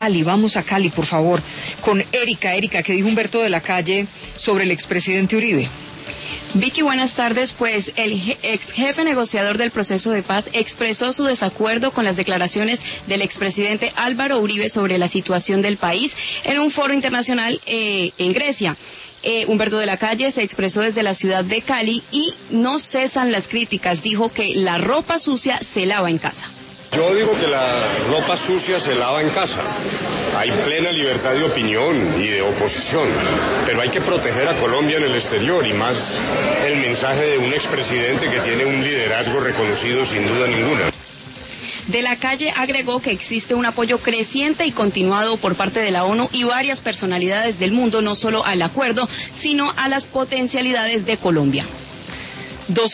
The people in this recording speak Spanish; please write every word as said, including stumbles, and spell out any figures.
Cali, vamos a Cali, por favor, con Erika. Erika, ¿qué dijo Humberto de la Calle sobre el expresidente Uribe? Vicky, buenas tardes. Pues el ex jefe negociador del proceso de paz expresó su desacuerdo con las declaraciones del expresidente Álvaro Uribe sobre la situación del país en un foro internacional eh, en Grecia. Eh, Humberto de la Calle se expresó desde la ciudad de Cali y no cesan las críticas. Dijo que la ropa sucia se lava en casa. Yo digo que la ropa sucia se lava en casa. Hay plena libertad de opinión y de oposición, pero hay que proteger a Colombia en el exterior, y más el mensaje de un expresidente que tiene un liderazgo reconocido sin duda ninguna. De la Calle agregó que existe un apoyo creciente y continuado por parte de la ONU y varias personalidades del mundo, no solo al acuerdo, sino a las potencialidades de Colombia.